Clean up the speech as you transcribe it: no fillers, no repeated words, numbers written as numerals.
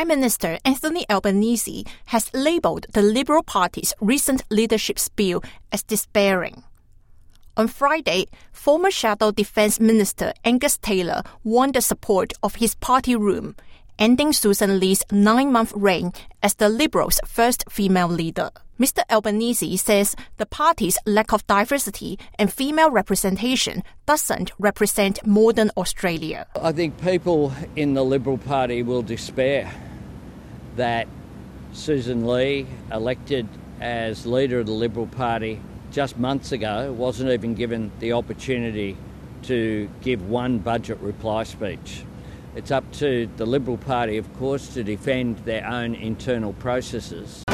Prime Minister Anthony Albanese has labelled the Liberal Party's recent leadership spill as despairing. On Friday, former Shadow Defence Minister Angus Taylor won the support of his party room, ending Susan Lee's 9-month reign as the Liberals' first female leader. Mr. Albanese says the party's lack of diversity and female representation doesn't represent modern Australia. I think people in the Liberal Party will despair that Susan Lee, elected as leader of the Liberal Party just months ago, wasn't even given the opportunity to give one budget reply speech. It's up to the Liberal Party, of course, to defend their own internal processes.